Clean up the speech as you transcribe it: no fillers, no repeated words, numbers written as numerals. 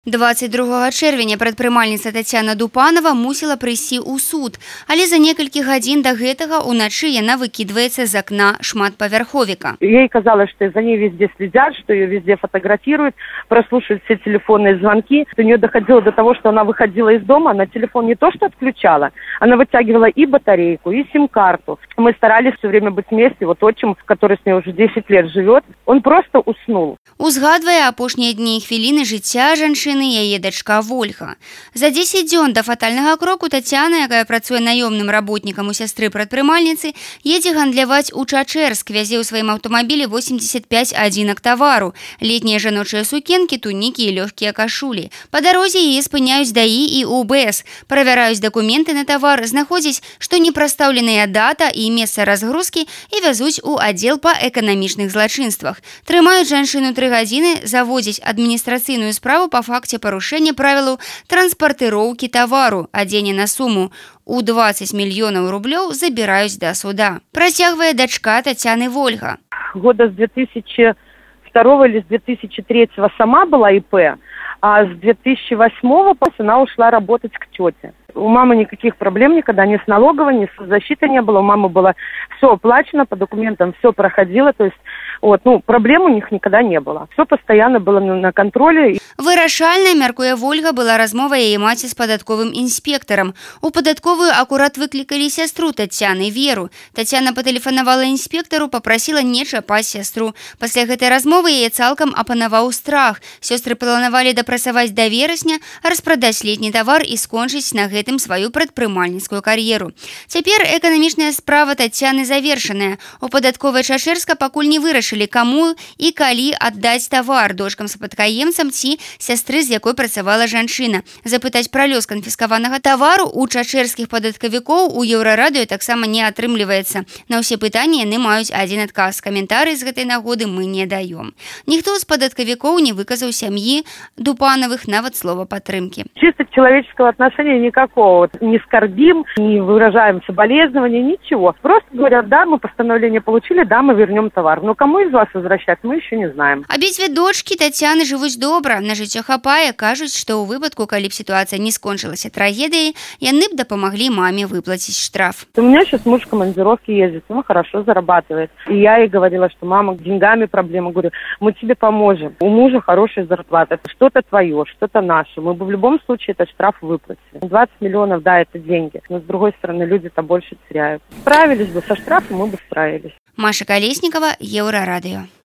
22 чэрвеня прадпрымальніца Тацяна Дупанова мусіла прыйсці ў суд, але за некалькі гадзін да гэтага ўначы яна выкидывается з акна шматпавярховіка. Ей казалось, что за ней везде следят, что ее везде фотографируют, прослушивают все телефонные звонки. У нее доходило до того, что она выходила из дома, она телефон не то что отключала, она вытягивала и батарейку, и сим-карту. Мы старались все время быть вместе. Вот отчим, который с ней уже 10 лет живет, он просто уснул. Узгадвае апошнія дні і хвіліны жыцця жанчыны яе дачка Вольга. За 10 дзён да фатальнага кроку Тацяна, якая працуе наёмным работнікам у сястры прадпрымальніцы, едзе гандляваць у Чачэрск, вязе ў сваім аўтамабілі 85 адзінак тавару, летнія жаночыя сукенкі, тунікі і лёгкія кашулі. Па дарозе яе спыняюць ДАІ і УБС, правяраюць дакументы на тавар, знаходзяць, што не прастаўленыя дата і месца разгрузкі і вязуць у аддзел па эканамічных злачынствах. Трымаюць жанчыну 3 гадзіны, заводзяць адміністрацыйную справу па факце парушэння правілаў транспартыроўкі тавару, а дзеня на суму у 20 мільёнаў рублёў забіраюць да суда. Працягвае дачка Тацяны Вольга. Года с 2002 или с 2003 сама была ИП, а с 2008 она ушла работать к тете. У мамы никаких проблем никогда ни с налоговой, ни с защитой не было. У мамы было все оплачено, по документам все проходило. То есть проблем у них никогда не было. Все постоянно было на контроле. Вырашальнай, мяркуе Вольга, была размова яе маці з падатковым інспектарам. У падатковую акурат выклікалі сястру Тацяны, Веру. Тацяна патэлефанавала інспектару, папрасіла не чапаць сястру. Пасля гэтай размовы яе цалкам апанаваў страх. Сёстры планавалі дапрацаваць да верасня, распрадаць летні тавар і скончыць на гэтым сваю прадпрымальніцкую кар'еру. Цяпер эканамічная справа Тацяны завершаная. У падатковай Чачэрска пакуль не вырашылі, каму і калі аддаць тавар, дочкам-спадкаемцам ці сястры, з якой працавала жанчына. Запытаць пра лёс канфіскаванага тавару у чачэрскіх падаткавікоў у Еўрарадыё таксама не атрымліваецца. На ўсе пытанні яны маюць адзін адказ. Каментарый з гэтай нагоды мы не даём. Ніхто з падаткавікоў не выказаў сям'і Дупановых нават слова падтрымкі. Чисто человеческого отношения никакого. Не скорбим, не выражаем соболезнования, ничего. Просто говорят, да, мы постановление получили, да, мы вернем товар. Но кому из вас возвращать, мы еще не знаем. Абедзве дочкі Тацяны жывуць добра, на жыццё хапае, кажуць, што ў выпадку, калі б сітуацыя не скончылася трагедыяй, яны б дапамаглі маме выплаціць штраф. У меня сейчас муж в командировке ездит, он хорошо зарабатывает. И я ей говорила, что мама, деньгами проблема. Говорю, мы тебе поможем. У мужа хорошая зарплата. Что-то твое, что-то наше. Мы бы в любом случае этот штраф выплатили. 20 миллионов, да, это деньги. Но с другой стороны, люди-то больше теряют. Справились бы со штрафом, мы бы справились. Маша Колесникова, Еўрарадыё.